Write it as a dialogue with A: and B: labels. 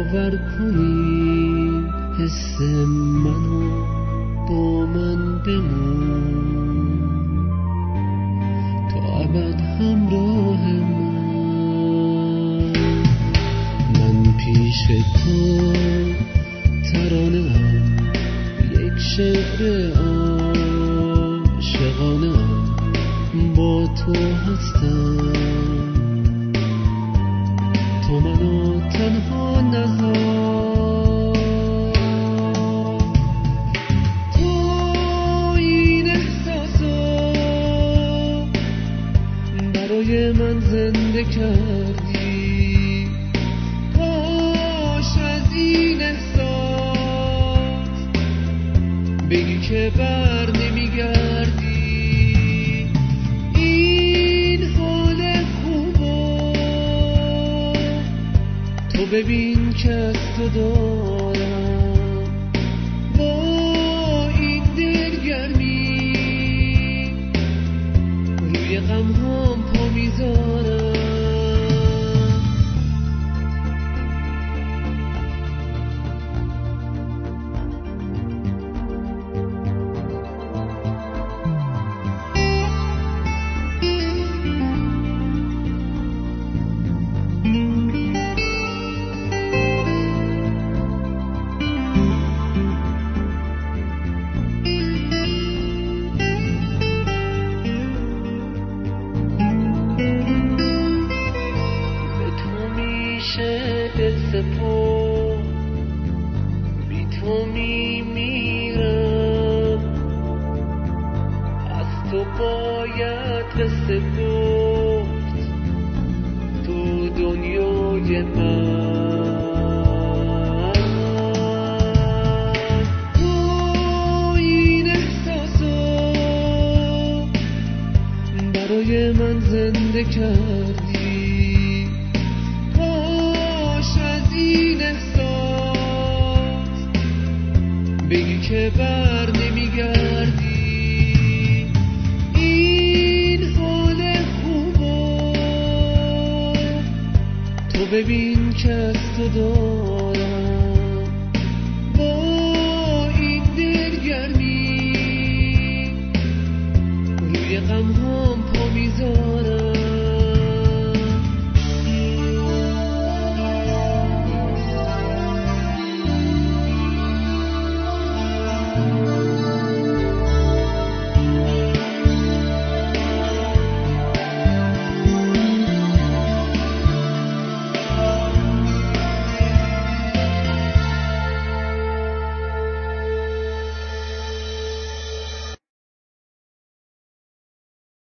A: باور کنی حس منو با من بمون تا ابد همراه من پیش تو ترانه‌ام یک شعر عاشقانه‌ام با تو هستم تو منو تنها نذار تو این احساسو برای من زنده کردی کاش از این احساس بگی که بر نمیگردی ببین که از تو دارم با این دلگرمی روی غمهام پا میذارم بی تو میمیرم از تو باید قصه گفت تو دنیای من تو این احساسو برای من زنده کردی کاش از این احساس بگی که بر نمیگردی این حال خوبو تو ببین که از تو دارم با این دلگرمی روی غمهام پا میذارم